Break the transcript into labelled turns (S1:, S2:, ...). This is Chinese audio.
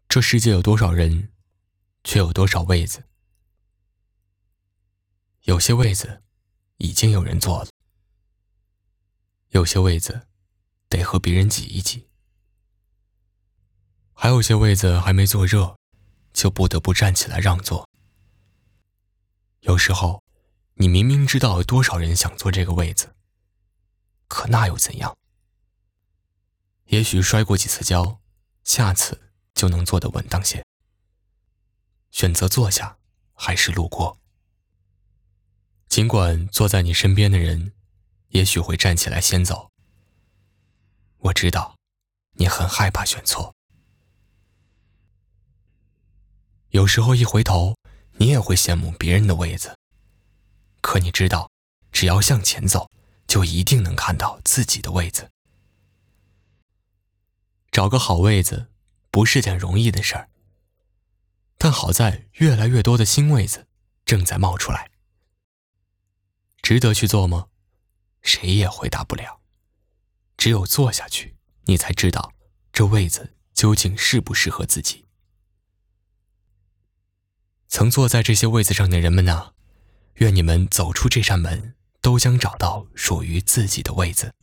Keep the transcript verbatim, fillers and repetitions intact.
S1: 这世界有多少人，却有多少位子？有些位子已经有人坐了，有些位子得和别人挤一挤，还有些位子还没坐热，就不得不站起来让座。有时候，你明明知道有多少人想坐这个位子，可那又怎样？也许摔过几次跤，下次就能坐得稳当些。选择坐下，还是路过？尽管坐在你身边的人，也许会站起来先走。我知道，你很害怕选错。有时候一回头，你也会羡慕别人的位子。可你知道，只要向前走，就一定能看到自己的位子。找个好位子，不是件容易的事儿。但好在越来越多的新位子正在冒出来。值得去做吗？谁也回答不了。只有坐下去，你才知道这位子究竟适不适合自己。曾坐在这些位子上的人们啊，愿你们走出这扇门，都将找到属于自己的位子。